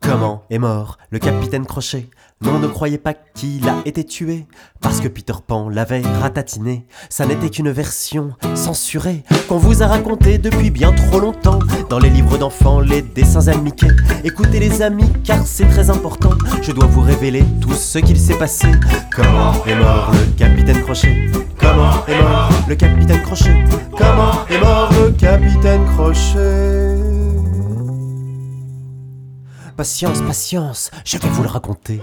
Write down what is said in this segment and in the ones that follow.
Comment est mort le capitaine Crochet? Non, ne croyez pas qu'il a été tué, parce que Peter Pan l'avait ratatiné. Ça n'était qu'une version censurée qu'on vous a racontée depuis bien trop longtemps dans les livres d'enfants, les dessins animés. Écoutez les amis, car c'est très important. Je dois vous révéler tout ce qu'il s'est passé. Comment est mort le capitaine Crochet? Comment est mort le capitaine Crochet? Comment est mort le capitaine Crochet? Patience, patience, je vais vous le raconter.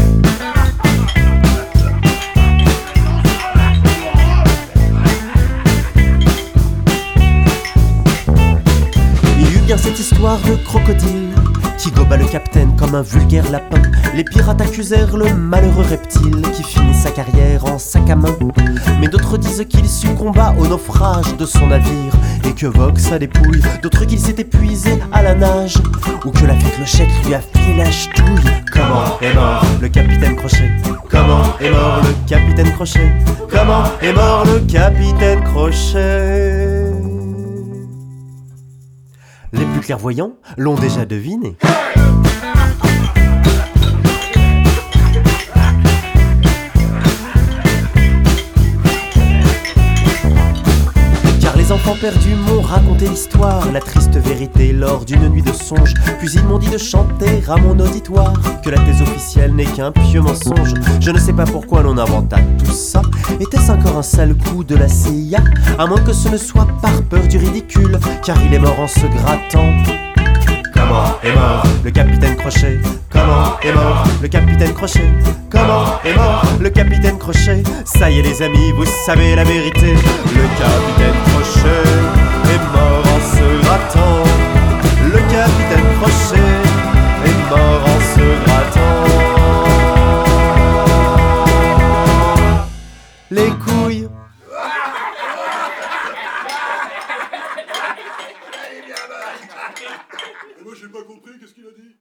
Il y eut bien cette histoire de crocodile qui goba le capitaine comme un vulgaire lapin. Les pirates accusèrent le malheureux reptile qui finit sa carrière en sac à main. Mais d'autres disent qu'il succomba au naufrage de son navire et que vogue sa dépouille. D'autres qu'il s'est épuisé à la nage ou que la fée Clochette lui a filé la ch'touille. Comment est mort le capitaine Crochet? Comment est mort le capitaine Crochet? Comment est mort le capitaine Crochet? Les plus clairvoyants l'ont déjà deviné. Car les enfants perdus m'ont raconté l'histoire, la triste vérité lors d'une nuit de songe. Puis ils m'ont dit de chanter à mon auditoire que la thèse officielle n'est qu'un pieux mensonge. Je ne sais pas pourquoi l'on inventa tout ça. Était-ce encore un sale coup de la CIA? À moins que ce ne soit par peur du ridicule, car il est mort en se grattant. Comment est mort le capitaine Crochet? Comment est mort le capitaine Crochet? Comment est mort le capitaine Crochet? Ça y est les amis, vous savez la vérité. Le capitaine Crochet est mort en se grattant. Le capitaine Crochet est mort en se grattant. Les couilles. Moi j'ai pas compris, qu'est-ce qu'il a dit?